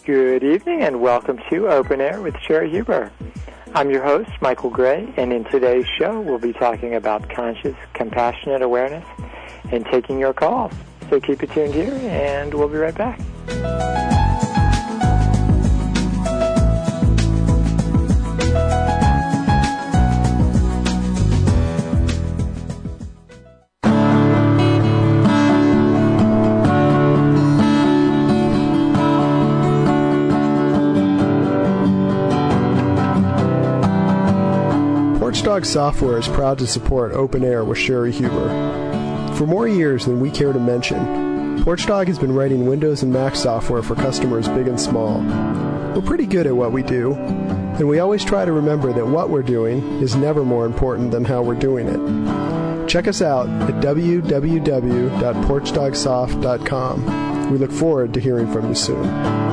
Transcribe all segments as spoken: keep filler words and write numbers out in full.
Good evening and welcome to Open Air with Sherry Huber. I'm your host, Michael Gray, and in today's show we'll be talking about conscious, compassionate awareness and taking your calls. So keep it tuned here and we'll be right back. Porchdog Software is proud to support Open Air with Sherry Huber. For more years than we care to mention, Porchdog has been writing Windows and Mac software for customers big and small. We're pretty good at what we do, and we always try to remember that what we're doing is never more important than how we're doing it. Check us out at w w w dot porchdog soft dot com. We look forward to hearing from you soon.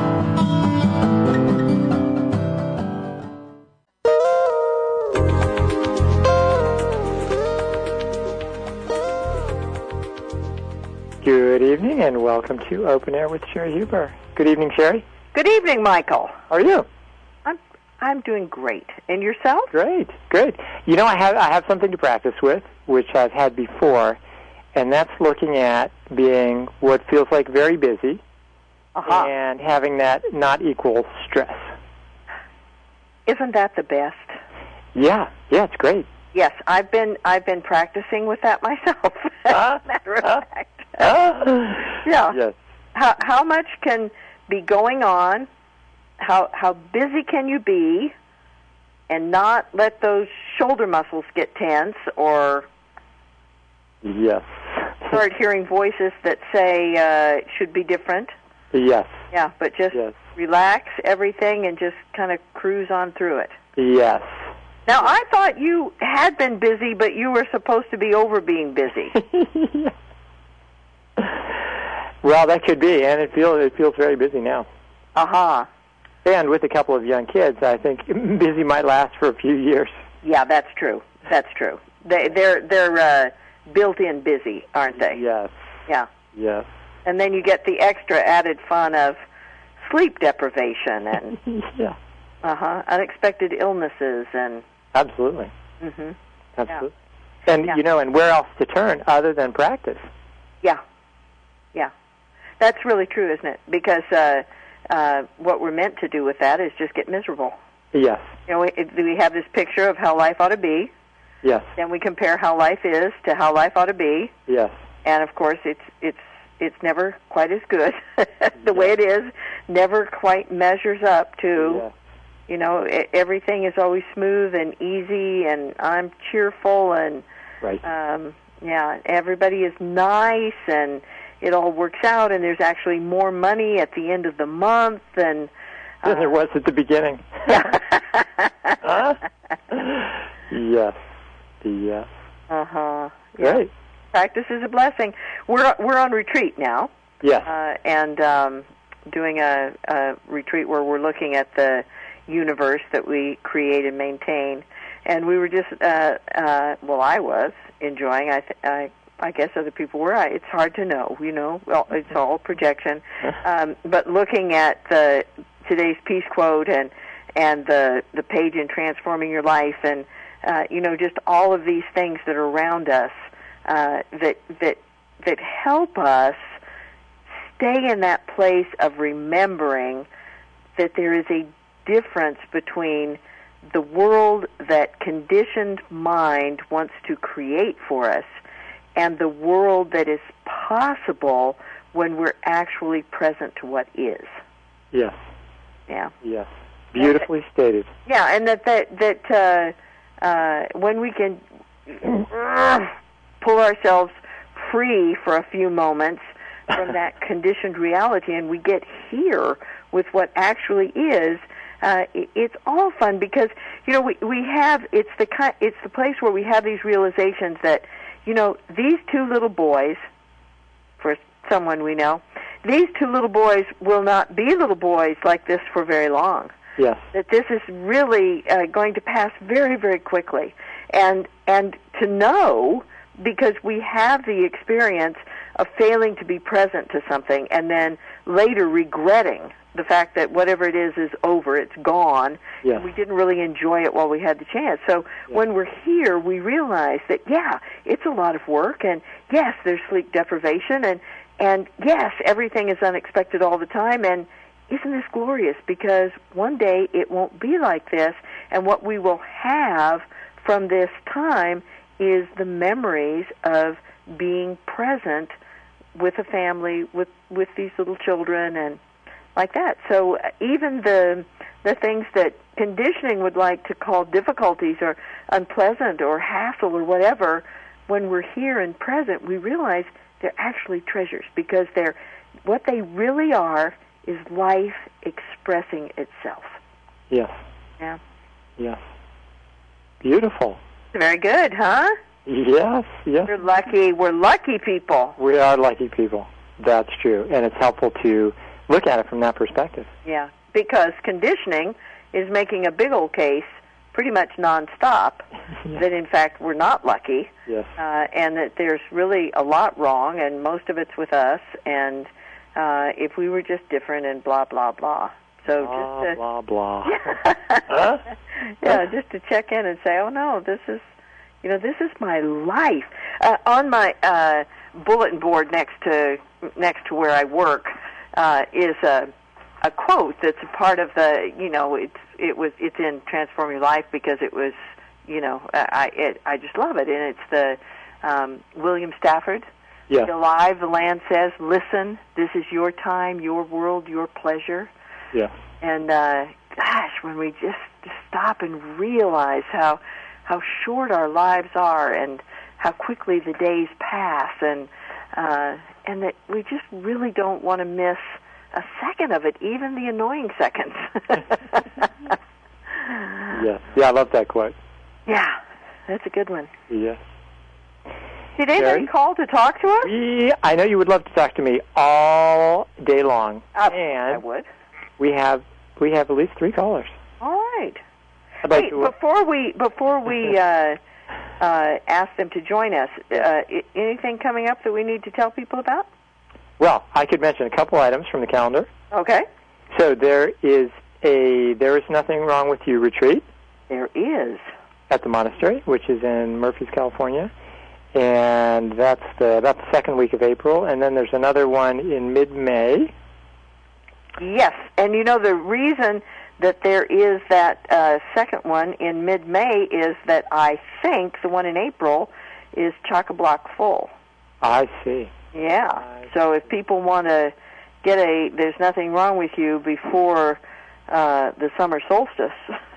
Good evening and welcome to Open Air with Sherry Huber. Good evening, Sherry. Good evening, Michael. How are you? I'm I'm doing great. And yourself? Great, great. You know, I have I have something to practice with, which I've had before, and that's looking at being what feels like very busy uh-huh. and having that not equal stress. Isn't that the best? Yeah, yeah, it's great. Yes, I've been I've been practicing with that myself. As uh, a matter of uh, fact. Uh, yeah. Yes. How how much can be going on? How how busy can you be, and not let those shoulder muscles get tense, or yes, start hearing voices that say uh, it should be different? Yes. Yeah, but just yes. relax everything and just kind of cruise on through it. Yes. Now, I thought you had been busy, but you were supposed to be over being busy. Well, that could be, and it feels it feels very busy now. Uh-huh. And with a couple of young kids, I think busy might last for a few years. Yeah, that's true. That's true. They, they're they're uh, built-in busy, aren't they? Yes. Yeah. Yes. And then you get the extra added fun of sleep deprivation and yeah. uh-huh, unexpected illnesses and absolutely. Mm-hmm. Absolutely. Yeah. And yeah. you know, and where else to turn other than practice? Yeah. Yeah. That's really true, isn't it? Because uh, uh, what we're meant to do with that is just get miserable. Yes. You know, we, we have this picture of how life ought to be. Yes. Then we compare how life is to how life ought to be. Yes. And of course, it's it's it's never quite as good. the yes. way it is never quite measures up to. Yes. You know, it, everything is always smooth and easy, and I'm cheerful, and right. um, yeah, everybody is nice, and it all works out, and there's actually more money at the end of the month than, uh, than there was at the beginning. huh? Yes. Yes. Uh-huh. Great. Yeah. Practice is a blessing. We're we're on retreat now. Yes. Uh, and um, doing a, a retreat where we're looking at the universe that we create and maintain. And we were just, uh, uh, well, I was enjoying, I, th- I I guess other people were. I, it's hard to know, you know. Well, it's all projection. Um, but looking at the today's peace quote and and the the page in Transforming Your Life, and uh, you know, just all of these things that are around us uh, that that that help us stay in that place of remembering that there is a difference between the world that conditioned mind wants to create for us and the world that is possible when we're actually present to what is. Yes. Yeah. Yes. Beautifully that, stated. Yeah, and that that that uh, uh, when we can pull ourselves free for a few moments from that conditioned reality, and we get here with what actually is. Uh, it, it's all fun because you know we we have it's the kind it's the place where we have these realizations that you know these two little boys, for someone we know, these two little boys will not be little boys like this for very long. Yes. That this is really uh, going to pass very, very quickly, and and to know because we have the experience of failing to be present to something and then later regretting the fact that whatever it is is over, it's gone, yes. and we didn't really enjoy it while we had the chance. So yes. when we're here, we realize that, yeah, it's a lot of work, and yes, there's sleep deprivation, and, and yes, everything is unexpected all the time, and isn't this glorious? Because one day it won't be like this, and what we will have from this time is the memories of being present with a family, with, with these little children, and like that. So even the the things that conditioning would like to call difficulties or unpleasant or hassle or whatever, when we're here and present, we realize they're actually treasures, because they're what they really are is life expressing itself. Yes. Yeah. Yes. Beautiful. Very good, huh? Yes, yes. We're lucky. We're lucky people. We are lucky people. That's true. And it's helpful to look at it from that perspective. Yeah, because conditioning is making a big old case pretty much nonstop yes. that, in fact, we're not lucky. Yes. Uh, and that there's really a lot wrong, and most of it's with us, and uh, if we were just different and blah, blah, blah. So blah, just to, blah, blah. huh? Yeah, just to check in and say, oh, no, this is, you know, this is my life. Uh, on my uh, bulletin board next to next to where I work uh, is a a quote that's a part of the, you know, it's it was it's in Transform Your Life because it was, you know, I it, I just love it, and it's the um, William Stafford. Yes. Alive, the land says, listen, this is your time, your world, your pleasure. Yeah. And uh, gosh, when we just, just stop and realize how how short our lives are, and how quickly the days pass, and uh, and that we just really don't want to miss a second of it, even the annoying seconds. Yes. Yeah, I love that quote. Yeah, that's a good one. Yes. Did anybody Jerry? call to talk to us? We, I know you would love to talk to me all day long. Uh, and I would. We have we have at least three callers. All right. I'd like Wait, to, before we before we uh, uh, ask them to join us, uh, I- anything coming up that we need to tell people about? well, I could mention a couple items from the calendar. Okay. So there is a There Is Nothing Wrong With You retreat There is. at the monastery, which is in Murphys, California. And that's the, that's the second week of April. And then there's another one in mid-May. Yes, and you know the reason that there is that uh, second one in mid-May is that I think the one in April is chock-a-block full. I see. Yeah. I So if people want to get a There's Nothing Wrong With You before uh, the summer solstice,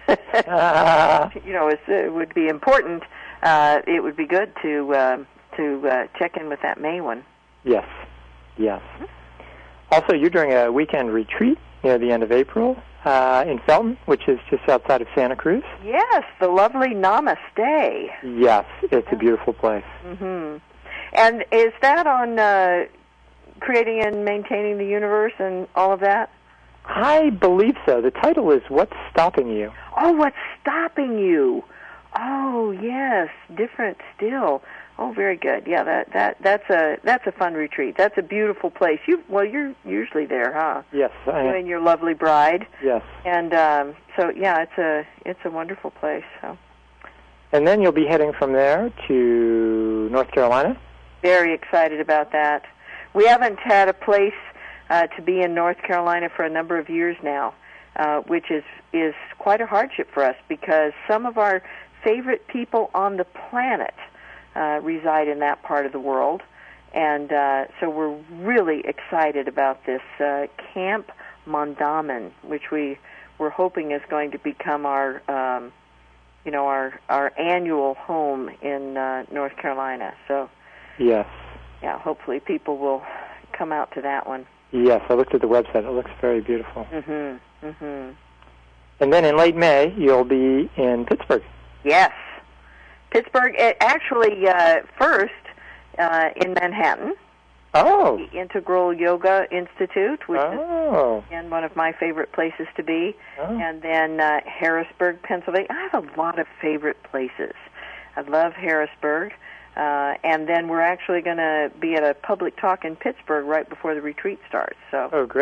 Uh, you know, it's, it would be important. Uh, it would be good to uh, to uh, check in with that May one. yes. Yes. Also, you're doing a weekend retreat near the end of April uh, in Felton, which is just outside of Santa Cruz. Yes, the lovely Namaste. Yes, it's a beautiful place. hmm And is that on uh, creating and maintaining the universe and all of that? I believe so. The title is What's Stopping You? Oh, what's stopping you? Oh, yes, different still. Oh, very good. Yeah, that that that's a that's a fun retreat. That's a beautiful place. You well, you're usually there, huh? Yes, I You am. and your lovely bride. Yes. And um, so, yeah, it's a it's a wonderful place. So And then you'll be heading from there to North Carolina. very excited about that. We haven't had a place uh, to be in North Carolina for a number of years now, uh, which is is quite a hardship for us because some of our favorite people on the planet uh, reside in that part of the world, and uh, so we're really excited about this uh, Camp Mondamin, which we we're hoping is going to become our um, you know our our annual home in uh, North Carolina. So Yes. yeah, hopefully people will come out to that one. Yes, I looked at the website. It looks very beautiful. Mhm. Mhm. And then in late May, you'll be in Pittsburgh. Yes. Pittsburgh, uh, actually, uh, first uh, in Manhattan, Oh. the Integral Yoga Institute, which is Oh. again one of my favorite places to be, Oh. and then uh, Harrisburg, Pennsylvania. I have a lot of favorite places. I love Harrisburg, uh, and then we're actually going to be at a public talk in Pittsburgh right before the retreat starts. So Oh, great.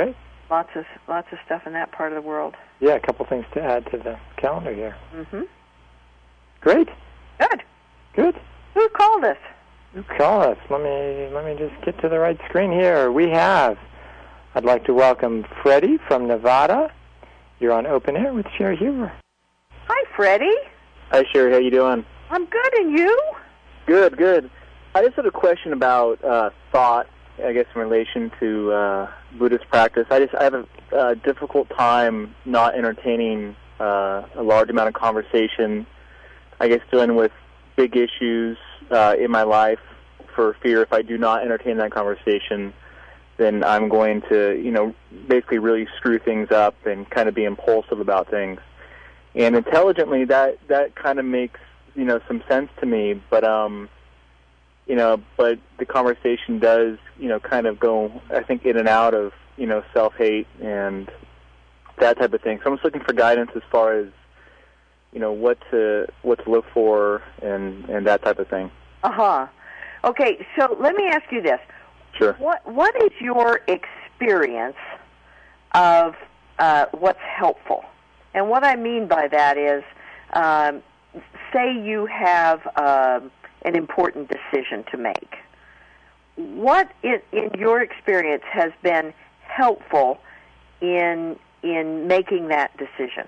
Lots of lots of stuff in that part of the world. Yeah, a couple things to add to the calendar here. Mm-hmm. Great. Good. Good. Who called us? Who called us? Let me let me just get to the right screen here. We have. I'd like to welcome Freddie from Nevada. You're on Open Air with Sherry Huber. Hi, Freddie. Hi, Sherry. How you doing? I'm good, and you? Good, good. I just had a question about uh, thought, I guess, in relation to uh, Buddhist practice. I just I have a uh, difficult time not entertaining uh, a large amount of conversation, I guess, dealing with big issues uh, in my life for fear if I do not entertain that conversation, then I'm going to, you know, basically really screw things up and kind of be impulsive about things. And intelligently, that, that kind of makes, you know, some sense to me, but, um, you know, but the conversation does, you know, kind of go, I think, in and out of, you know, self-hate and that type of thing. So I'm just looking for guidance as far as, you know, what to what to look for and, and that type of thing. Uh-huh. Okay, so let me ask you this. Sure. What What is your experience of uh, what's helpful? And what I mean by that is, um, say you have um, an important decision to make. What, in, in your experience, has been helpful in in making that decision?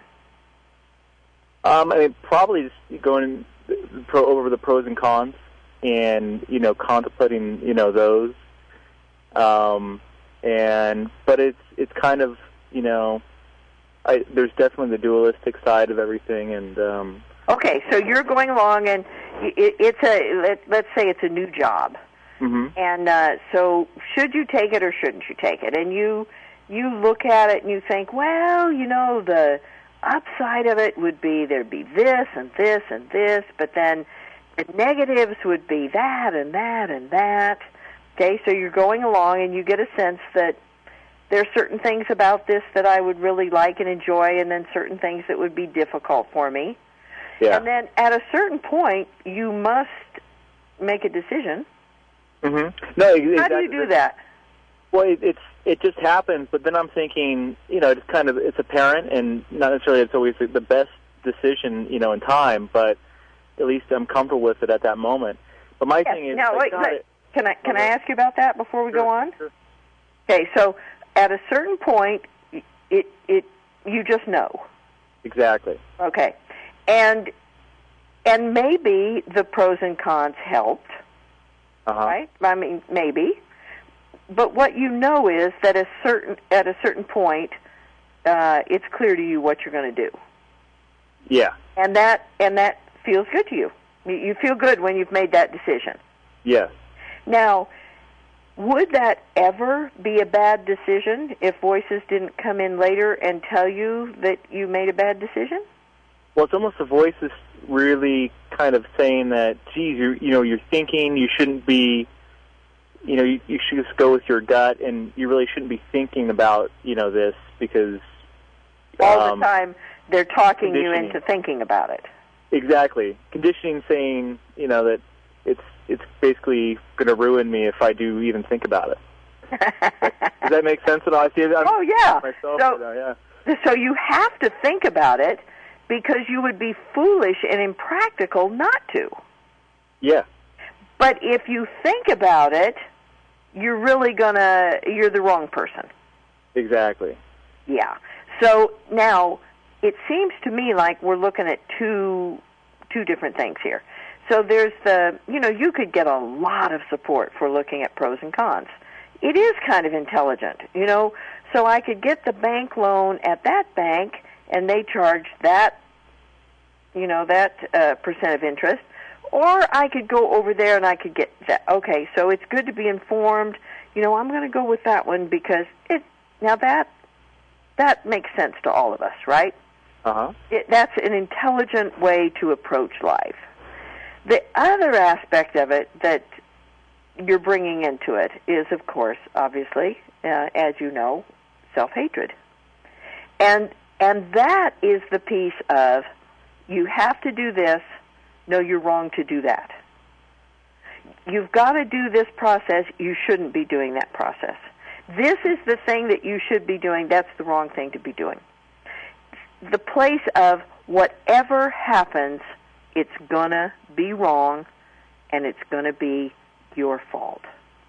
Um, I mean, probably just going pro, over the pros and cons, and you know, contemplating, you know, those. Um, and but it's it's kind of, you know, I, there's definitely the dualistic side of everything, and um, okay, so you're going along, and it, it's a let, let's say it's a new job, mm-hmm. and uh, so should you take it or shouldn't you take it? And you you look at it and you think, well, you know, the upside of it would be there'd be this and this and this, but then the negatives would be that and that and that. Okay, so you're going along and you get a sense that there are certain things about this that I would really like and enjoy, and then certain things that would be difficult for me. Yeah. And then at a certain point, you must make a decision. Mm-hmm. No, exactly. How do you do that? Well, it, it's it just happens, but then I'm thinking, you know, it's kind of it's apparent, and not necessarily it's always the best decision, you know, in time, but at least I'm comfortable with it at that moment. But my yes. thing is, now, I wait, got wait. it. Can I can okay. I ask you about that before we sure, go on? Sure. Okay, so at a certain point, it it you just know. Exactly. Okay, and and maybe the pros and cons helped, uh-huh. right? I mean, maybe. But what you know is that a certain at a certain point, uh, it's clear to you what you're going to do. Yeah. And that and that feels good to you. You feel good when you've made that decision. Yes. Now, would that ever be a bad decision if voices didn't come in later and tell you that you made a bad decision? Well, it's almost the voices really kind of saying that, geez, you you know, you're thinking, you shouldn't be, you know, you, you should just go with your gut, and you really shouldn't be thinking about, you know, this because all um, the time they're talking you into thinking about it. Exactly, conditioning, saying, you know, that it's it's basically going to ruin me if I do even think about it. Does that make sense at all? I see it. I'm oh yeah. Myself, so, you know, yeah. So you have to think about it because you would be foolish and impractical not to. Yeah. But if you think about it, you're really gonna you're the wrong person. Exactly. Yeah. So now it seems to me like we're looking at two two different things here. So there's the, you know, you could get a lot of support for looking at pros and cons. It is kind of intelligent, you know. So I could get the bank loan at that bank, and they charge that, you know, that uh, percent of interest. Or I could go over there and I could get that. Okay, so it's good to be informed. You know, I'm going to go with that one because it, now that, that makes sense to all of us, right? Uh-huh. It, that's an intelligent way to approach life. The other aspect of it that you're bringing into it is, of course, obviously, uh, as you know, self-hatred. And and that is the piece of you have to do this, no, you're wrong to do that. You've got to do this process, you shouldn't be doing that process. this is the thing that you should be doing, that's the wrong thing to be doing. The place of whatever happens, it's going to be wrong, and it's going to be your fault.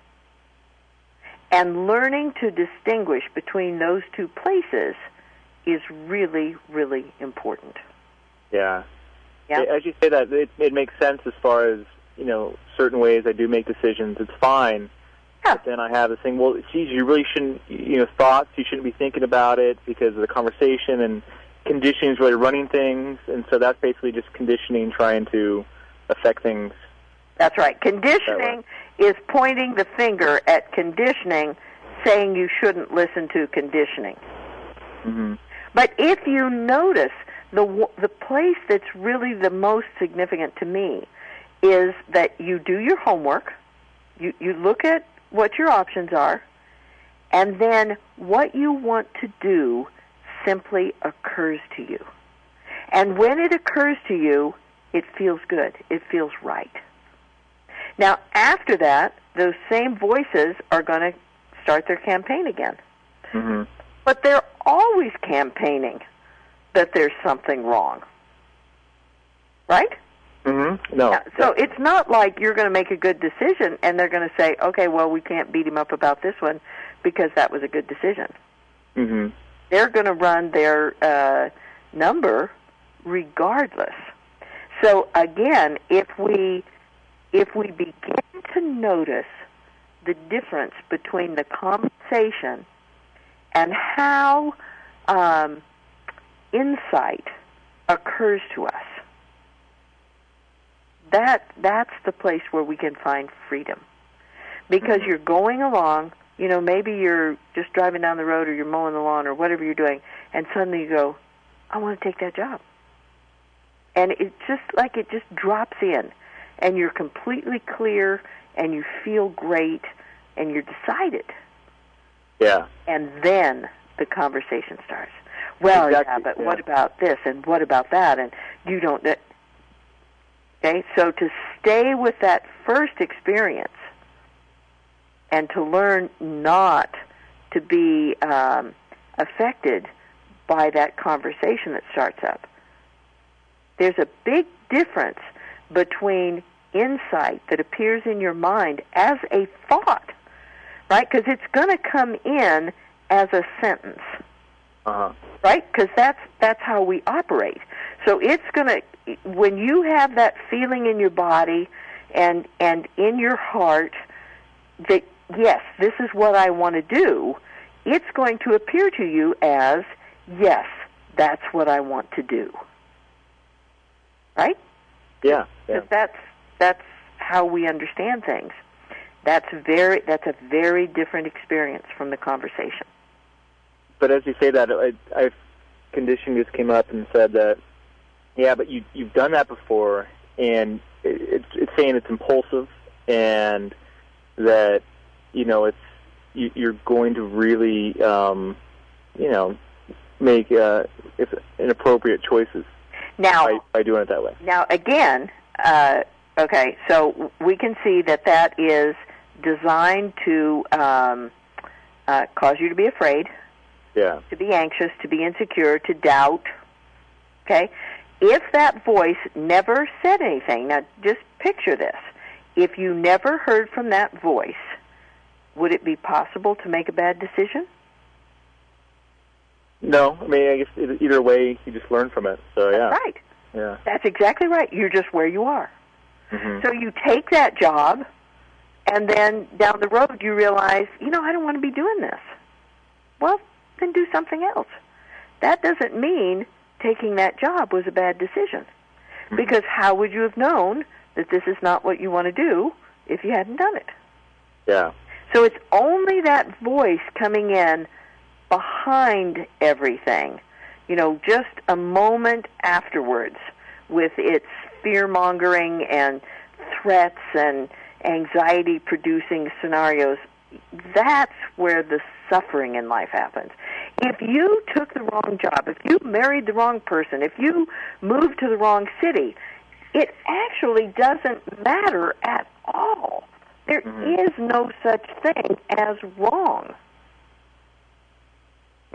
And learning to distinguish between those two places is really, really important. Yeah. Yeah. As you say that, it, it makes sense as far as, you know, certain ways I do make decisions. It's fine. Yeah. But then I have this thing, well, geez, you really shouldn't, you know, thoughts, you shouldn't be thinking about it because of the conversation, and conditioning is really running things. And so that's basically just conditioning trying to affect things. That's right. Conditioning is pointing the finger at conditioning, saying you shouldn't listen to conditioning. Mm-hmm. But if you notice, the the place that's really the most significant to me is that you do your homework, you, you look at what your options are, and then what you want to do simply occurs to you. And when it occurs to you, it feels good. It feels right. Now, after that, those same voices are going to start their campaign again. Mm-hmm. But they're always campaigning that there's something wrong. Right? Mm-hmm. No. Yeah, so it's not like you're going to make a good decision and they're going to say, okay, well, we can't beat him up about this one because that was a good decision. Mm-hmm. They're going to run their uh, number regardless. So, again, if we... If we begin to notice the difference between the conversation and how um, insight occurs to us, that that's the place where we can find freedom. Because you're going along, you know, maybe you're just driving down the road or you're mowing the lawn or whatever you're doing, and suddenly you go, I want to take that job. And it's just like it just drops in. And you're completely clear, and you feel great, and you're decided. Yeah. And then the conversation starts. Well, exactly. yeah, but yeah. what about this, and what about that, and you don't... Okay, so to stay with that first experience and to learn not to be um, affected by that conversation that starts up, there's a big difference between insight that appears in your mind as a thought, right? Because it's going to come in as a sentence, uh-huh. right? Because that's that's how we operate. So it's going to, when you have that feeling in your body and and in your heart that yes, this is what I want to do, it's going to appear to you as yes, that's what I want to do, right? Yeah, yeah. That's that's how we understand things. That's very that's a very different experience from the conversation. But as you say that, I, I've conditioning just came up and said that, yeah, but you you've done that before, and it, it's it's saying it's impulsive, and that you know it's you, you're going to really um, you know make uh, if inappropriate choices. Now, by, by doing it that way. Now, again, uh, okay, so we can see that that is designed to um, uh, cause you to be afraid, yeah, to be anxious, to be insecure, to doubt. Okay? If that voice never said anything, now just picture this. If you never heard from that voice, would it be possible to make a bad decision? No, I mean, I guess either way, you just learn from it. So yeah, That's right. Yeah, that's exactly right. You're just where you are. Mm-hmm. So you take that job, and then down the road you realize, you know, I don't want to be doing this. Well, then do something else. That doesn't mean taking that job was a bad decision, mm-hmm. because how would you have known that this is not what you want to do if you hadn't done it? Yeah. So it's only that voice coming in behind everything, you know, just a moment afterwards with its fear-mongering and threats and anxiety-producing scenarios, that's where the suffering in life happens. If you took the wrong job, if you married the wrong person, if you moved to the wrong city, it actually doesn't matter at all. There mm-hmm. is no such thing as wrong.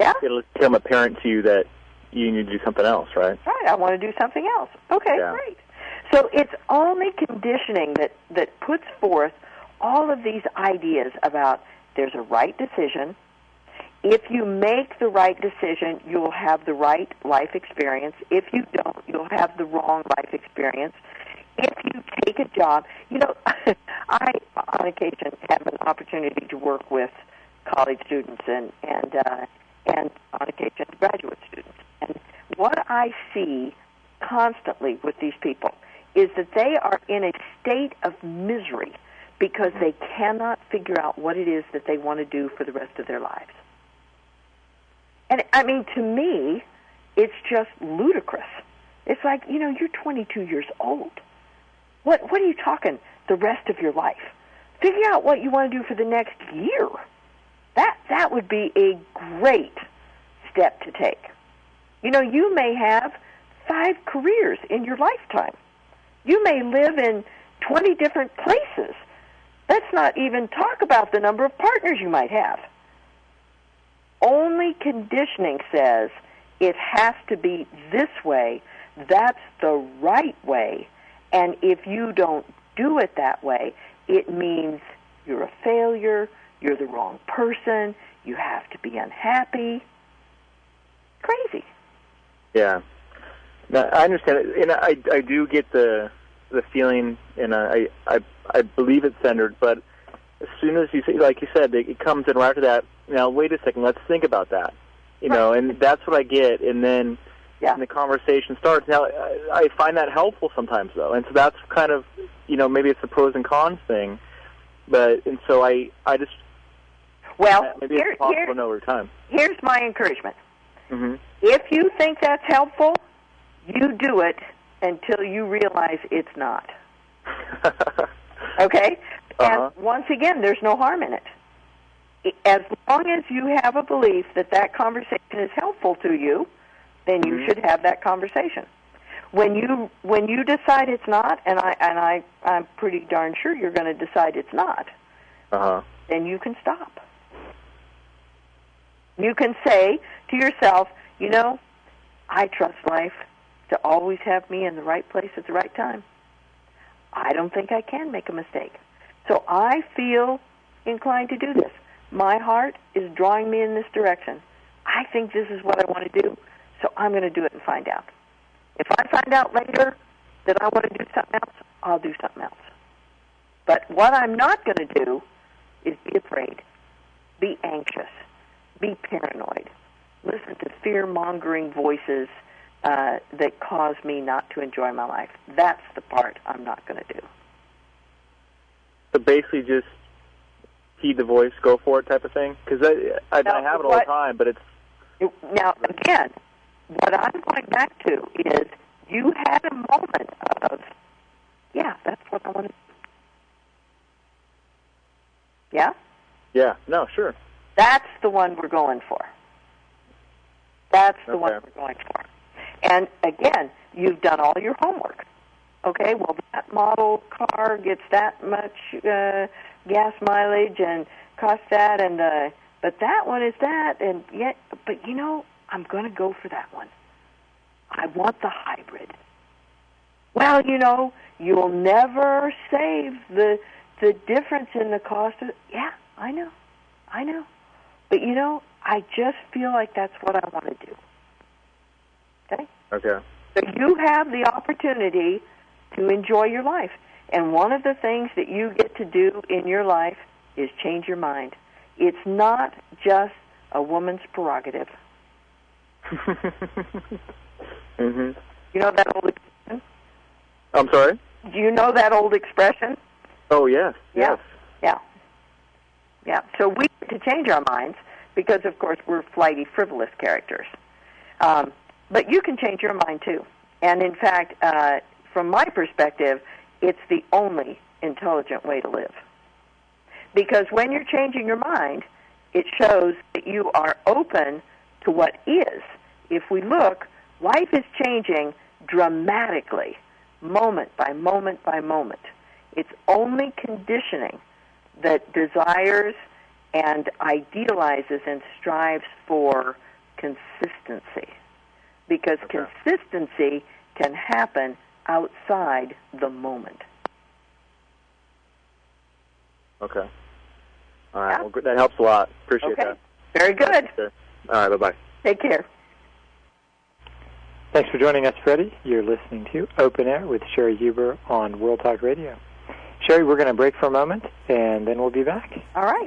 Yeah. it'll become apparent to you that you need to do something else, right? Right, I want to do something else. Okay, Yeah. great. So it's only conditioning that, that puts forth all of these ideas about there's a right decision. If you make the right decision, you'll have the right life experience. If you don't, you'll have the wrong life experience. If you take a job, you know, I, on occasion, have an opportunity to work with college students and, and, uh, and on occasion, graduate students. And what I see constantly with these people is that they are in a state of misery because they cannot figure out what it is that they want to do for the rest of their lives. And, I mean, to me, it's just ludicrous. It's like, you know, you're twenty-two years old. What what are you talking the rest of your life? Figure out what you want to do for the next year. That that would be a great step to take. You know, you may have five careers in your lifetime. You may live in twenty different places. Let's not even talk about the number of partners you might have. Only conditioning says it has to be this way. That's the right way. And if you don't do it that way, it means you're a failure, you're the wrong person, you have to be unhappy. Crazy. Yeah. Now, I understand it, and I, I do get the the feeling, and I, I I believe it's centered, but as soon as you say, like you said, it comes in right after that, now, wait a second, let's think about that. You right. know, and that's what I get, and then yeah. and the conversation starts. Now, I, I find that helpful sometimes, though, and so that's kind of, you know, maybe it's the pros and cons thing, but, and so I, I just, well, maybe here, it's possible here, to know over time. Here's my encouragement. Mm-hmm. If you think that's helpful, you do it until you realize it's not. Okay? Uh-huh. And once again, there's no harm in it. As long as you have a belief that that conversation is helpful to you, then you mm-hmm. should have that conversation. When you when you decide it's not, and I and I I'm pretty darn sure you're going to decide it's not, uh-huh. then you can stop. You can say to yourself, you know, I trust life to always have me in the right place at the right time. I don't think I can make a mistake. So I feel inclined to do this. My heart is drawing me in this direction. I think this is what I want to do, so I'm going to do it and find out. If I find out later that I want to do something else, I'll do something else. But what I'm not going to do is be afraid, be anxious, be paranoid, listen to fear-mongering voices uh, that cause me not to enjoy my life. That's the part I'm not going to do. So basically just heed the voice, go for it type of thing? Because I, I, now, I have it all what, the time, but it's... Now, again, what I'm going back to is you had a moment of, yeah, that's what I want to do. Yeah? Yeah, no, sure. That's the one we're going for. That's the okay. one we're going for. And, again, you've done all your homework. Okay, well, that model car gets that much uh, gas mileage and costs that, and uh, but that one is that, and yet, but you know, I'm going to go for that one. I want the hybrid. Well, you know, you'll never save the the difference in the cost of. Yeah, I know, I know, but you know, I just feel like that's what I want to do. Okay. Okay. So you have the opportunity to enjoy your life. And one of the things that you get to do in your life is change your mind. It's not just a woman's prerogative. mm-hmm. You know that old expression? I'm sorry? Do you know that old expression? Oh, yes. Yeah. Yes. Yeah. Yeah. So we get to change our minds because, of course, we're flighty, frivolous characters. Um, but you can change your mind, too. And, in fact, uh, from my perspective, it's the only intelligent way to live. Because when you're changing your mind, it shows that you are open to what is. If we look, life is changing dramatically, moment by moment by moment. It's only conditioning that desires and idealizes and strives for consistency, because Okay. consistency can happen outside the moment. Okay. All right. Yeah. Well, good. That helps a lot. Appreciate Okay. that. Very good. Sure. All right. Bye-bye. Take care. Thanks for joining us, Freddie. You're listening to Open Air with Sherry Huber on World Talk Radio. Sherry, we're going to break for a moment, and then we'll be back. All right.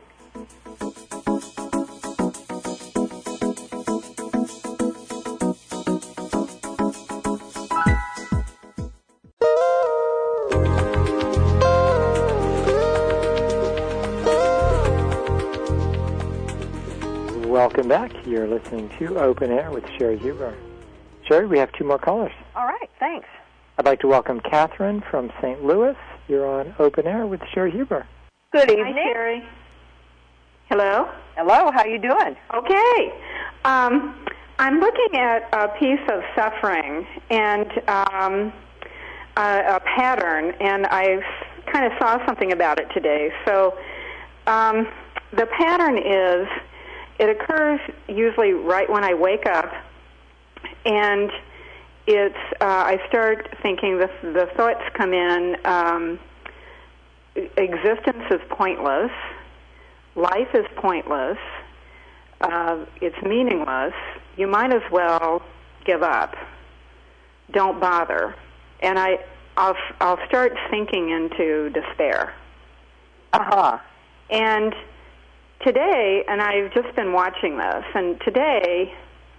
Welcome back. You're listening to Open Air with Sherry Huber. Sherry, we have two more callers. All right. Thanks. I'd like to welcome Catherine from Saint Louis. You're on Open Air with Sherry Huber. Good evening. Hi, Sherry. Hello? Hello. How you doing? Okay. Um, I'm looking at a piece of suffering and um, a, a pattern, and I kind of saw something about it today. So um, the pattern is, it occurs usually right when I wake up, and it's uh, I start thinking, the, the thoughts come in, um, existence is pointless, life is pointless, uh, it's meaningless, you might as well give up, don't bother. And I, I'll, I'll start sinking into despair. Uh-huh. And today, and I've just been watching this, and today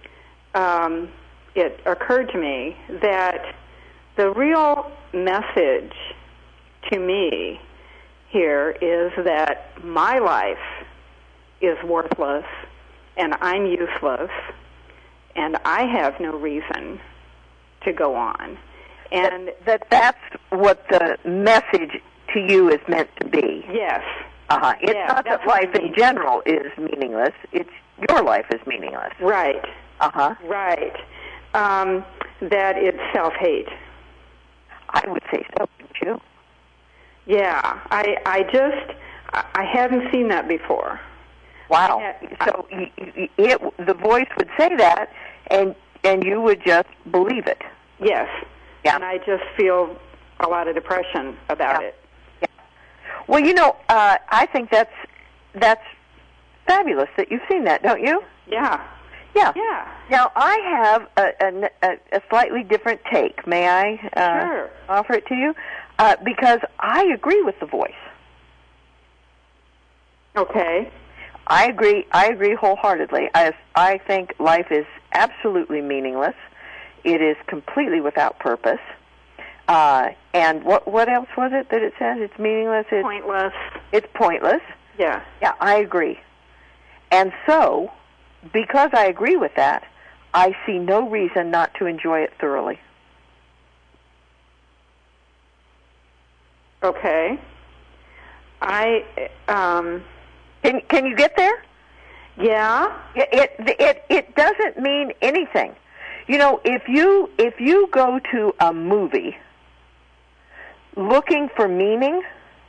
um, it occurred to me that the real message to me here is that my life is worthless and I'm useless and I have no reason to go on. And that, that that's what the message to you is meant to be. yes. Uh-huh. It's Yeah, not that's that what I life in mean. general is meaningless. It's your life is meaningless. Right. Uh-huh. Right. Um, that it's self-hate. I would say so, wouldn't you? Yeah. I I just, I I hadn't seen that before. Wow. I- So y- y- it, the voice would say that, and and you would just believe it. Yes. Yeah. And I just feel a lot of depression about Yeah. it. Well, you know, uh, I think that's that's fabulous that you've seen that, don't you? Yeah. Yeah. Yeah. Now, I have a, a, a slightly different take. May I uh, Sure. offer it to you? Uh, because I agree with the voice. Okay. I agree. I agree wholeheartedly. I, I think life is absolutely meaningless. It is completely without purpose. Uh, and what what else was it that it says? It's meaningless. It's Pointless. It's pointless. Yeah. Yeah, I agree. And so, because I agree with that, I see no reason not to enjoy it thoroughly. Okay. I, um, Can can you get there? yeah. It it it, it doesn't mean anything. You know, if you if you go to a movie looking for meaning,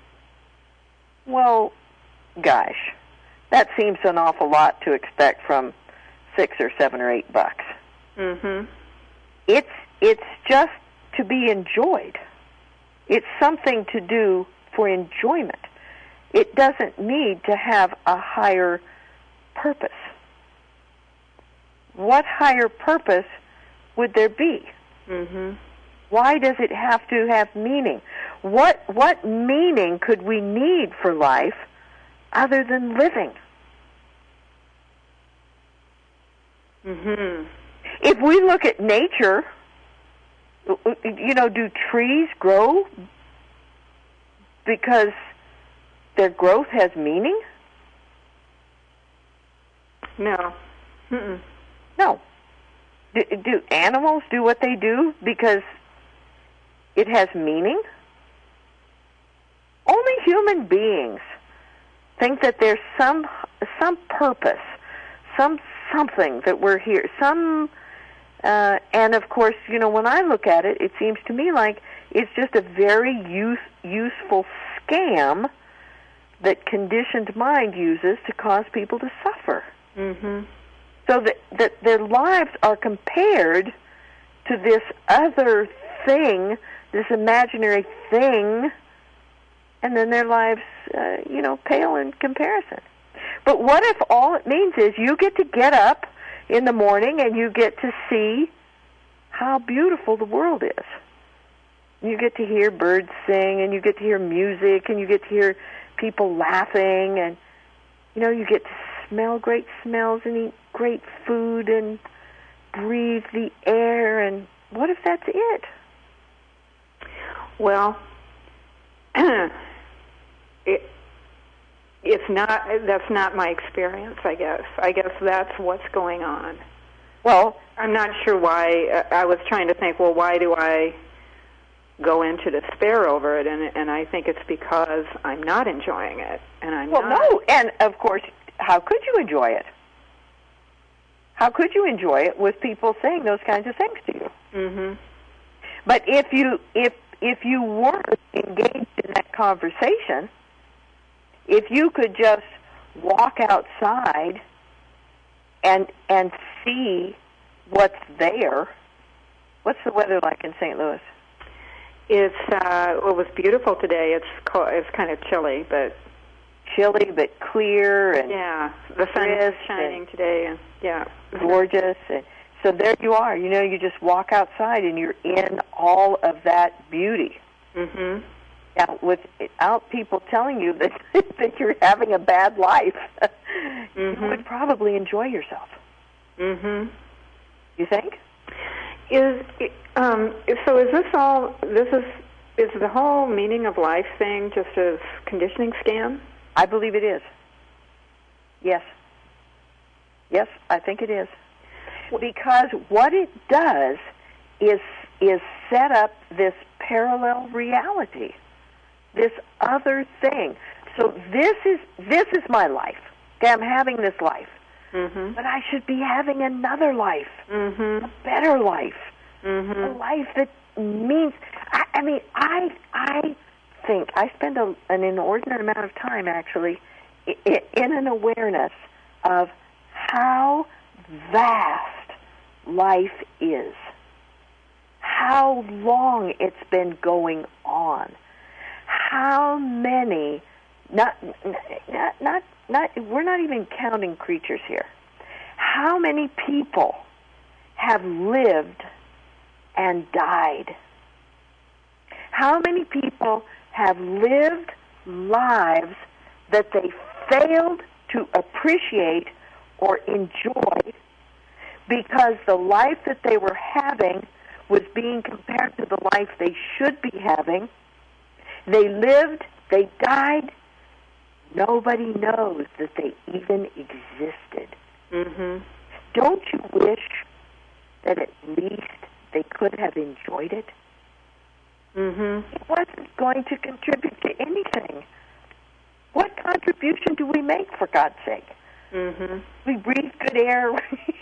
well, gosh, that seems an awful lot to expect from six or seven or eight bucks. Mm-hmm. It's it's just to be enjoyed. It's something to do for enjoyment. It doesn't need to have a higher purpose. What higher purpose would there be? Mm-hmm. Why does it have to have meaning? What what meaning could we need for life other than living? Mm-hmm. If we look at nature, you know, do trees grow because their growth has meaning? No. Mm-mm. No. Do, do animals do what they do because it has meaning? Only human beings think that there's some some purpose, some something that we're here, some, uh, and of course, you know, when I look at it, it seems to me like it's just a very use, useful scam that conditioned mind uses to cause people to suffer. Mm-hmm. so that, that their lives are compared to this other thing, this imaginary thing, and then their lives, uh, you know, pale in comparison. But what if all it means is you get to get up in the morning and you get to see how beautiful the world is? You get to hear birds sing, and you get to hear music, and you get to hear people laughing, and, you know, you get to smell great smells and eat great food and breathe the air, and what if that's it? Well, it, it's not, that's not my experience, I guess. I guess that's what's going on. Well, I'm not sure why. I was trying to think, well, why do I go into despair over it? And, and I think it's because I'm not enjoying it. And I'm well, not. no, and of course, how could you enjoy it? How could you enjoy it with people saying those kinds of things to you? Mm-hmm. But if you if if you weren't engaged in that conversation, if you could just walk outside and and see what's there. What's the weather like in Saint Louis? It's uh, well, it was beautiful today. It's cold, it's kind of chilly, but chilly but clear and yeah, the sun is shining today, and yeah, gorgeous. And so there you are. You know, you just walk outside and you're in all of that beauty. Mm-hmm. Now, without people telling you that that you're having a bad life, mm-hmm. you would probably enjoy yourself. Mm-hmm. You think? Is um, so? Is this all? This is is the whole meaning of life thing just a conditioning scam? I believe it is. Yes. Yes, I think it is. Because what it does is is set up this parallel reality, this other thing. So this is this is my life. Okay, I'm having this life. Mm-hmm. But I should be having another life, mm-hmm. a better life, mm-hmm. a life that means. I, I mean, I I think I spend a, an inordinate amount of time actually in, in an awareness of how vast life is, how long it's been going on, how many. Not not not. Not, we're not even counting creatures here. How many people have lived and died? How many people have lived lives that they failed to appreciate or enjoy because the life that they were having was being compared to the life they should be having? They lived, they died. Nobody knows that they even existed. Mm-hmm. Don't you wish that at least they could have enjoyed it? Mm-hmm. It wasn't going to contribute to anything. What contribution do we make, for God's sake? Mm-hmm. We breathe good air.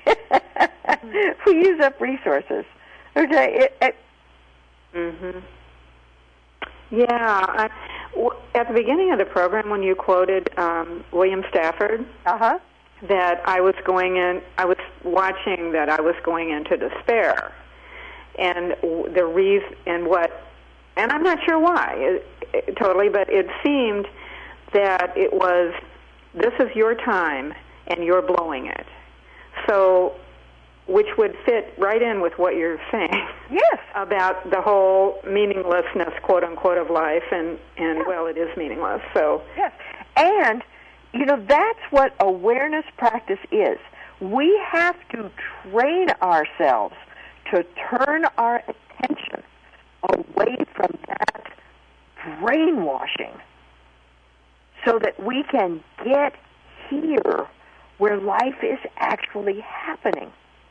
We use up resources. Okay. It, it, mm-hmm. Yeah. I, w- at the beginning of the program, when you quoted um, William Stafford, uh-huh. that I was going in, I was watching that I was going into despair, and w- the reason and what, and I'm not sure why it, it, totally, but it seemed that it was, this is your time and you're blowing it. So, which would fit right in with what you're saying. Yes. About the whole meaninglessness, quote unquote, of life, and, and yes. well, it is meaningless. So yes. And, you know, that's what awareness practice is. We have to train ourselves to turn our attention away from that brainwashing so that we can get here where life is actually happening.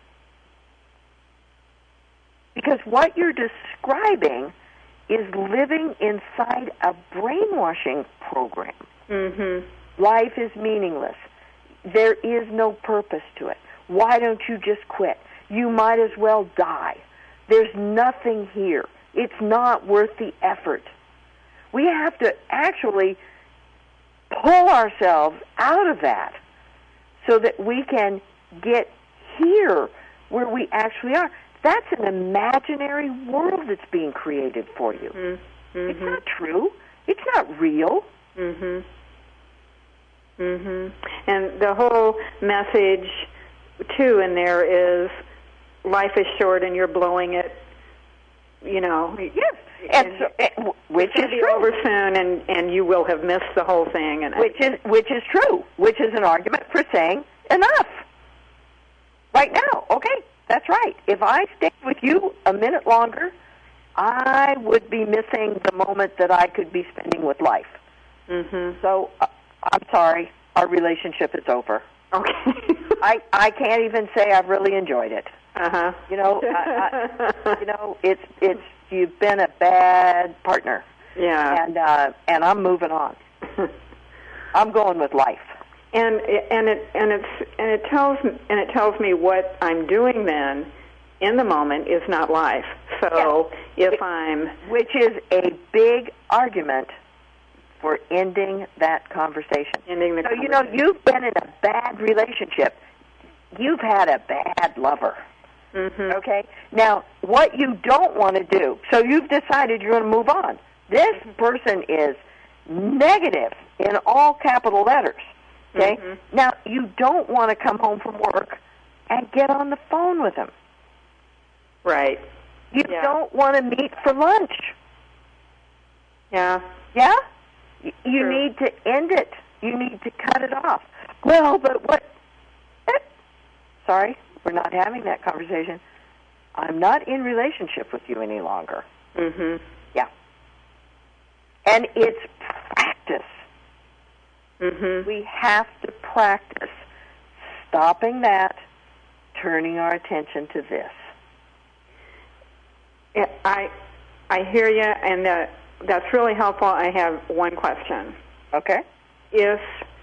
Because what you're describing is living inside a brainwashing program. Mm-hmm. Life is meaningless. There is no purpose to it. Why don't you just quit? You might as well die. There's nothing here. It's not worth the effort. We have to actually pull ourselves out of that so that we can get here where we actually are. That's an imaginary world that's being created for you. Mm-hmm. It's not true. It's not real. Mhm. Mhm. And the whole message too in there is life is short and you're blowing it. You know. Yes. And, and so, and, which it's is be true. over soon, and and you will have missed the whole thing. And which is which is true. Which is an argument for saying enough. Right now, okay, that's right. If I stayed with you a minute longer, I would be missing the moment that I could be spending with life. Mm-hmm. So uh, I'm sorry, our relationship is over. Okay. I I can't even say I've really enjoyed it. Uh huh. You know, I, I, you know, it's it's you've been a bad partner. Yeah. And uh, and I'm moving on. I'm going with life. And and it and it's and it tells and it tells me what I'm doing then in the moment is not life. So yeah. if it, I'm which is a big argument for ending that conversation. Ending the so conversation. You know, you've been in a bad relationship. You've had a bad lover. Mm-hmm. Okay? Now, what you don't want to do, so you've decided you're going to move on. This person is negative in all capital letters. Okay? Mm-hmm. Now, you don't want to come home from work and get on the phone with him. Right. You yeah. don't want to meet for lunch. Yeah. Yeah? You True. need to end it. You need to cut it off. Well, but what? Eh, sorry, we're not having that conversation. I'm not in relationship with you any longer. Mm-hmm. Yeah. And it's practice. Mm-hmm. We have to practice stopping that, turning our attention to this. Yeah, I I hear you, and uh, that's really helpful. I have one question. Okay. If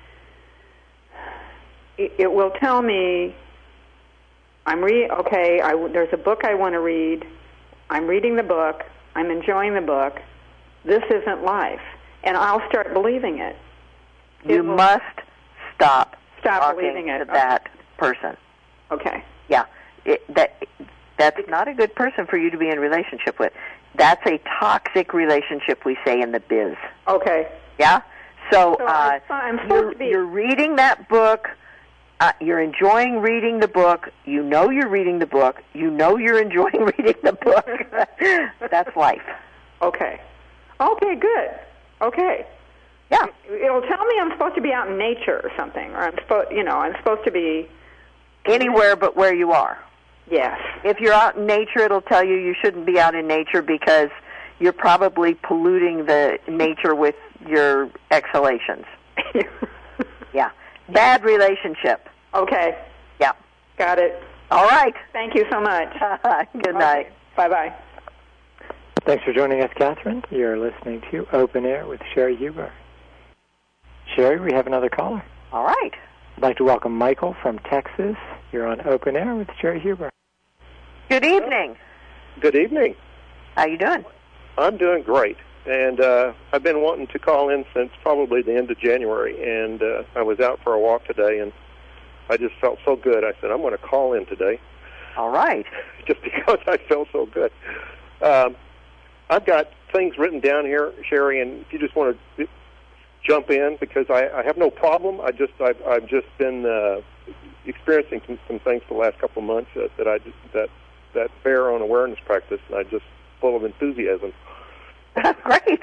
it, it will tell me, I'm re okay. I, there's a book I want to read. I'm reading the book. I'm enjoying the book. This isn't life, and I'll start believing it. You it will, must stop. Stop believing it. To that person. Okay. Yeah. It, that that's not a good person for you to be in relationship with. That's a toxic relationship, we say in the biz. Okay. Yeah. So, so uh, I'm supposed you're, to be. You're reading that book. Uh, you're enjoying reading the book. You know you're reading the book. You know you're enjoying reading the book. That's life. Okay. Okay. Good. Okay. Yeah. It'll tell me I'm supposed to be out in nature or something, or I'm supposed, you know, I'm supposed to be anywhere but where you are. Yes. If you're out in nature, it'll tell you you shouldn't be out in nature because you're probably polluting the nature with your exhalations. Yeah. Bad relationship. Okay. Yeah. Got it. All right. Thank you so much. Good night. Okay. Bye-bye. Thanks for joining us, Catherine. You're listening to Open Air with Sherry Huber. Sherry, we have another caller. All right. I'd like to welcome Michael from Texas. You're on Open Air with Sherry Huber. Good evening. Good evening. How you doing? I'm doing great. And uh, I've been wanting to call in since probably the end of January. And uh, I was out for a walk today, and I just felt so good. I said, I'm going to call in today. All right. Just because I felt so good. Um, I've got things written down here, Sherry, and if you just want to jump in, because I, I have no problem. I just I've, I've just been uh, experiencing some, some things for the last couple of months that, that I that that bear on awareness practice, and I'm just full of enthusiasm. Great.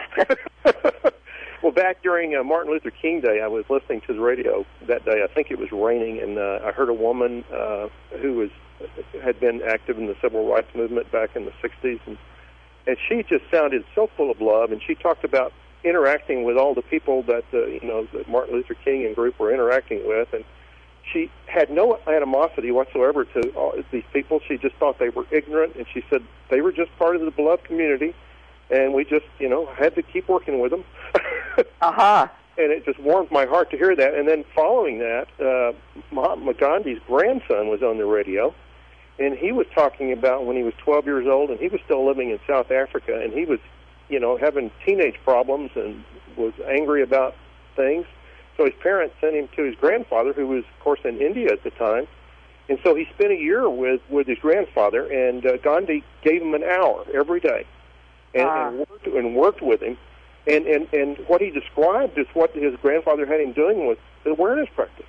Well, back during uh, Martin Luther King Day, I was listening to the radio that day. I think it was raining, and uh, I heard a woman uh, who was had been active in the civil rights movement back in the sixties, and and she just sounded so full of love, and she talked about interacting with all the people that uh, you know that Martin Luther King and group were interacting with, and she had no animosity whatsoever to all these people. She just thought they were ignorant, and she said they were just part of the beloved community, and we just you know had to keep working with them. Uh-huh. And it just warmed my heart to hear that. And then following that, uh, Mahatma Gandhi's grandson was on the radio, and he was talking about when he was twelve years old, and he was still living in South Africa, and he was, you know, having teenage problems and was angry about things. So his parents sent him to his grandfather, who was, of course, in India at the time, And so he spent a year with, with his grandfather, and uh, Gandhi gave him an hour every day and, Ah. and, worked, and worked with him. And, and, and what he described is what his grandfather had him doing was the awareness practice.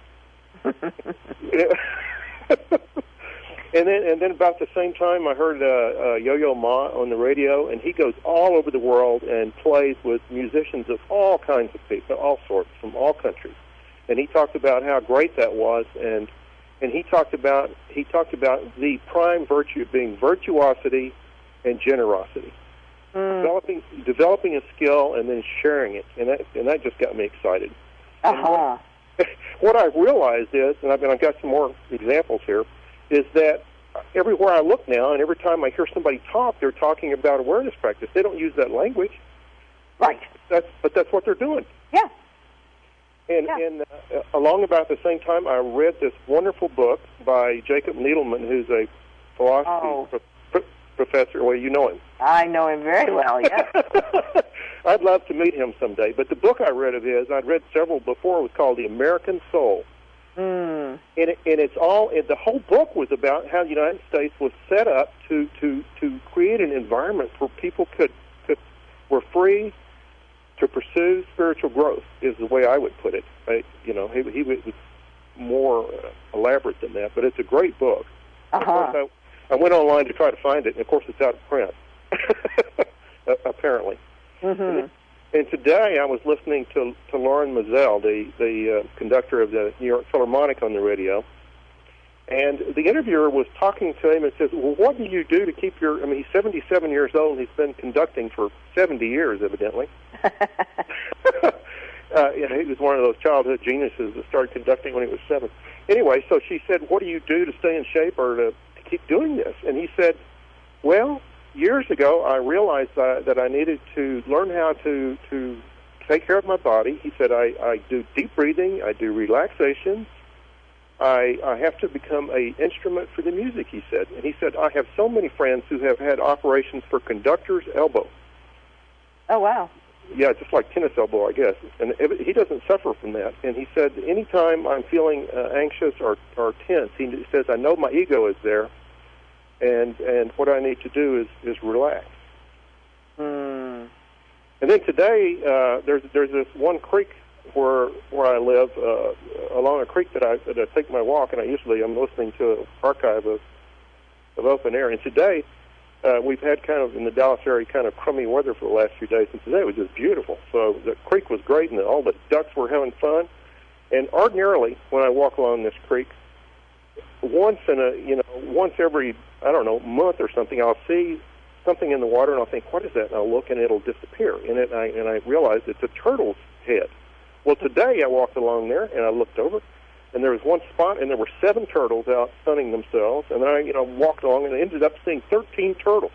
And then, and then about the same time, I heard uh, uh, Yo-Yo Ma on the radio, and he goes all over the world and plays with musicians of all kinds of people, all sorts, from all countries. And he talked about how great that was, and and he talked about he talked about the prime virtue being virtuosity and generosity, Mm. developing developing a skill and then sharing it, and that and that just got me excited. Uh-huh. What I've realized is, and I've, and I've got some more examples here, is that everywhere I look now, and every time I hear somebody talk, they're talking about awareness practice. They don't use that language. Right. That's, but that's what they're doing. Yeah. And, Yeah. and uh, along about the same time, I read this wonderful book by Jacob Needleman, who's a philosophy Oh. pro- pro- professor. Well, you know him. I know him very well, yes. I'd love to meet him someday. But the book I read of his, I'd read several before, it was called The American Soul. Mm. And, it, and it's all, and the whole book was about how the United States was set up to, to, to create an environment where people could, could were free to pursue spiritual growth, is the way I would put it. I, you know, he, he was more uh, elaborate than that, but it's a great book. Of Uh-huh. course, I, I went online to try to find it, and of course it's out of print, apparently. Mm-hmm. And today I was listening to to Lauren Mazel, the the uh, conductor of the New York Philharmonic, on the radio, and the interviewer was talking to him and says, "Well, what do you do to keep your?" I mean, he's seventy-seven years old. And he's been conducting for seventy years, evidently. uh, you know, he was one of those childhood geniuses that started conducting when he was seven. Anyway, so she said, "What do you do to stay in shape or to, to keep doing this?" And he said, "Well, years ago, I realized uh, that I needed to learn how to, to take care of my body." He said, I, I do deep breathing, I do relaxation, I, I have to become a instrument for the music, he said. And he said, I have so many friends who have had operations for conductor's elbow. Oh, wow. Yeah, just like tennis elbow, I guess. And it, he doesn't suffer from that. And he said, anytime I'm feeling uh, anxious or, or tense, he says, I know my ego is there. And and what I need to do is, is relax. Mm. And then today, uh, there's there's this one creek where where I live, uh, along a creek that I that I take my walk, and I usually I'm listening to an archive of of open air. And today, uh, we've had kind of in the Dallas area kind of crummy weather for the last few days, and today it was just beautiful. So the creek was great, and all the ducks were having fun. And ordinarily, when I walk along this creek, once in a you know once every I don't know month or something, I'll see something in the water and I'll think, what is that? And I'll look and it'll disappear. And it and I, and I realize it's a turtle's head. Well, today I walked along there and I looked over, and there was one spot and there were seven turtles out sunning themselves. And then I you know walked along and I ended up seeing thirteen turtles.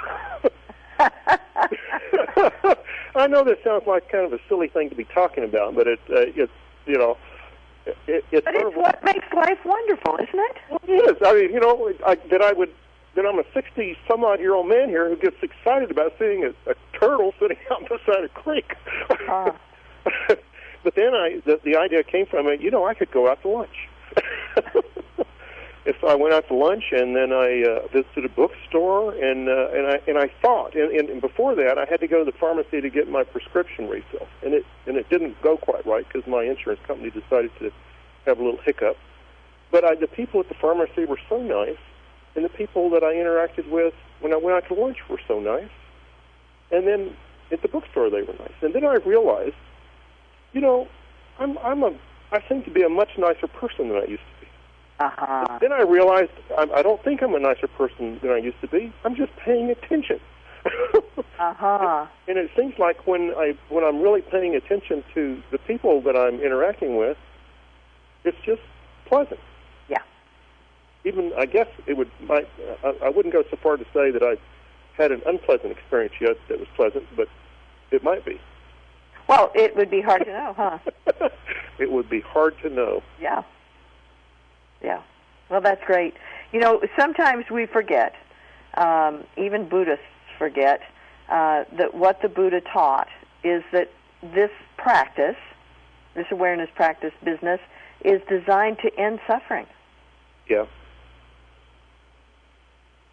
I know this sounds like kind of a silly thing to be talking about, but it uh, it's you know. It, it's But it's what makes life wonderful, isn't it? It is. I mean, you know, I, that I would, that I'm a sixty-some-odd-year-old man here who gets excited about seeing a, a turtle sitting out beside a creek. Uh. But then I, the, the idea came from it, you know, I could go out to lunch. If I went out to lunch and then I uh, visited a bookstore and uh, and I and I thought, and, and, and before that I had to go to the pharmacy to get my prescription refill, and it and it didn't go quite right because my insurance company decided to have a little hiccup. But I, the people at the pharmacy were so nice, and the people that I interacted with when I went out to lunch were so nice, and then at the bookstore they were nice. And then I realized, you know, I'm I'm a I seem to be a much nicer person than I used to be. Uh-huh. Then I realized I, I don't think I'm a nicer person than I used to be. I'm just paying attention. Uh-huh. And it seems like when I when I'm really paying attention to the people that I'm interacting with, it's just pleasant. Yeah. Even I guess it would. Might, I, I wouldn't go so far to say that I've had an unpleasant experience yet that was pleasant, but it might be. Well, it would be hard to know, huh? It would be hard to know. Yeah. Yeah. Well, that's great. You know, sometimes we forget, um, even Buddhists forget, uh, that what the Buddha taught is that this practice, this awareness practice business, is designed to end suffering. Yeah.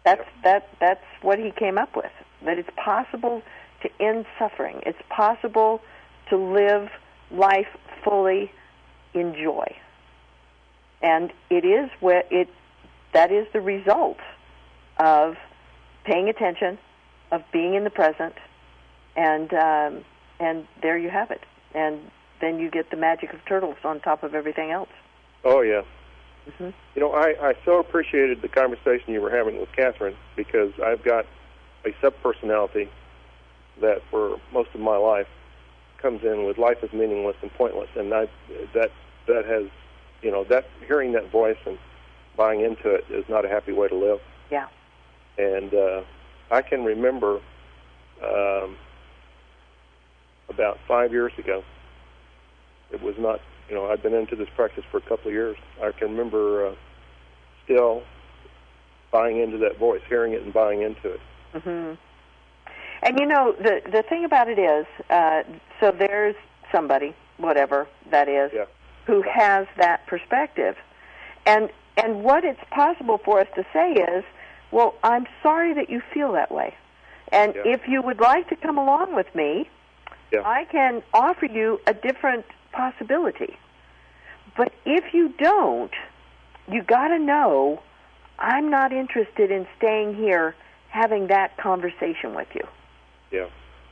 That's Yep. that. That's what he came up with. That it's possible to end suffering. It's possible to live life fully in joy, and it is where it. That is the result of paying attention, of being in the present, and um, and there you have it. And then you get the magic of turtles on top of everything else. Oh, yeah. Mm-hmm. You know, I, I so appreciated the conversation you were having with Catherine, because I've got a subpersonality that for most of my life comes in with life is meaningless and pointless, and I, that that has, you know, that hearing that voice and buying into it is not a happy way to live. Yeah. And uh, I can remember um, about five years ago, it was not, you know, I've been into this practice for a couple of years. I can remember uh, still buying into that voice, hearing it and buying into it. Mm-hmm. And, you know, the the thing about it is, uh, so there's somebody, whatever that is, Yeah. who has that perspective. And and what it's possible for us to say is, well, I'm sorry that you feel that way. And Yeah. if you would like to come along with me, Yeah. I can offer you a different possibility. But if you don't, you got to know I'm not interested in staying here having that conversation with you. Yeah.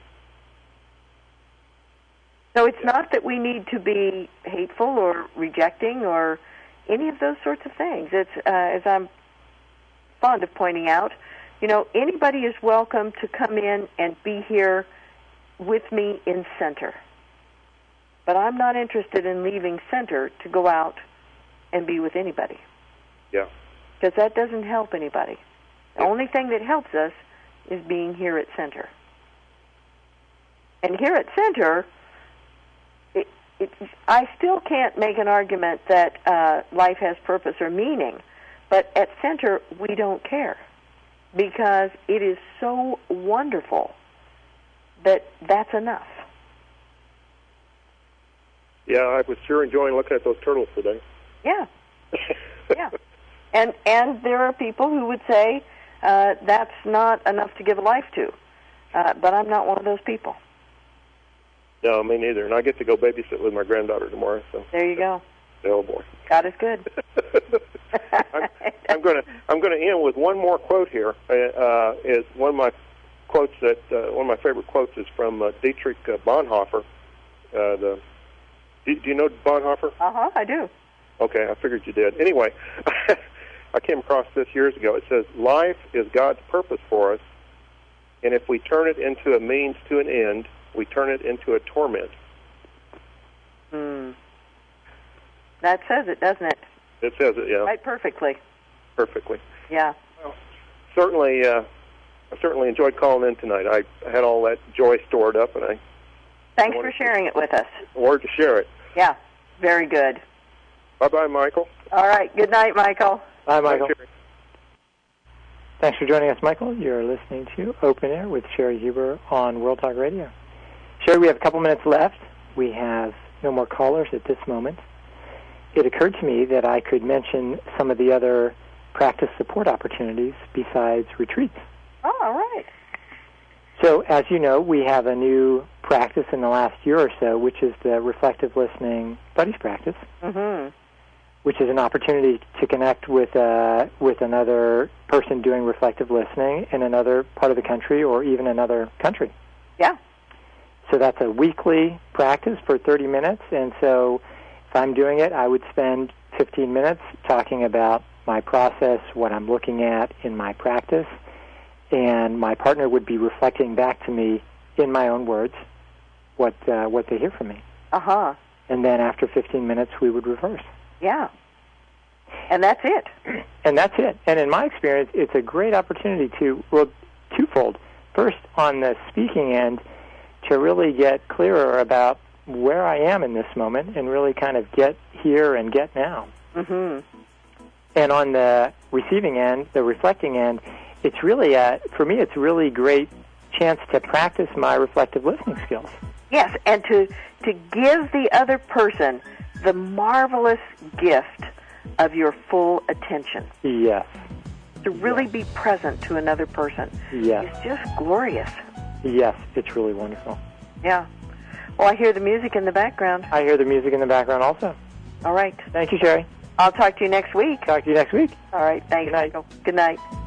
So it's Yeah. not that we need to be hateful or rejecting or any of those sorts of things. It's, uh, as I'm fond of pointing out, you know, anybody is welcome to come in and be here with me in center. But I'm not interested in leaving center to go out and be with anybody. Yeah. Because that doesn't help anybody. The Yeah. only thing that helps us is being here at center. And here at center, it, it, I still can't make an argument that uh, life has purpose or meaning, but at center, we don't care, because it is so wonderful that that's enough. Yeah, I was sure enjoying looking at those turtles today. Yeah, yeah. And and there are people who would say uh, that's not enough to give a life to, uh, but I'm not one of those people. No, me neither. And I get to go babysit with my granddaughter tomorrow. So There you go. oh boy. God is good. I'm, I'm going to I'm going to end with one more quote here. Uh, is one of my quotes that uh, one of my favorite quotes is from uh, Dietrich uh, Bonhoeffer. Uh, the do, do you know Bonhoeffer? Uh huh. I do. Okay, I figured you did. Anyway, I came across this years ago. It says, "Life is God's purpose for us, and if we turn it into a means to an end, we turn it into a torment." Hmm. That says it, doesn't it? It says it, yeah, Right, perfectly. perfectly. Yeah. Certainly, uh, I certainly enjoyed calling in tonight. I had all that joy stored up, and I Thanks I for wanted sharing it with us. wanted to share it. Yeah. Very good. Bye-bye, Michael. All right. Good night, Michael. Bye, Michael. Bye, Sherry. Thanks for joining us, Michael. You're listening to Open Air with Sherry Huber on World Talk Radio. Sherry, we have a couple minutes left. We have no more callers at this moment. It occurred to me that I could mention some of the other practice support opportunities besides retreats. Oh, all right. So, as you know, we have a new practice in the last year or so, which is the Reflective Listening Buddies practice, Mm-hmm. which is an opportunity to connect with uh, with another person doing reflective listening in another part of the country or even another country. Yeah. So that's a weekly practice for thirty minutes, and so if I'm doing it, I would spend fifteen minutes talking about my process, what I'm looking at in my practice, and my partner would be reflecting back to me in my own words what uh, what they hear from me. Uh-huh. And then after fifteen minutes, we would reverse. Yeah. And that's it. And that's it. And in my experience, it's a great opportunity to, well, twofold. First, on the speaking end, to really get clearer about where I am in this moment and really kind of get here and get now. Mm-hmm. And on the receiving end, the reflecting end, it's really, a, for me, it's a really great chance to practice my reflective listening skills. Yes, and to to give the other person the marvelous gift of your full attention. Yes. to really Yes. be present to another person Yes. is just glorious. Yes, it's really wonderful. Yeah. Well, I hear the music in the background. I hear the music in the background also. All right. Thank you, Sherry. I'll talk to you next week. Talk to you next week. All right. Thanks, Good night. Michael. Good night.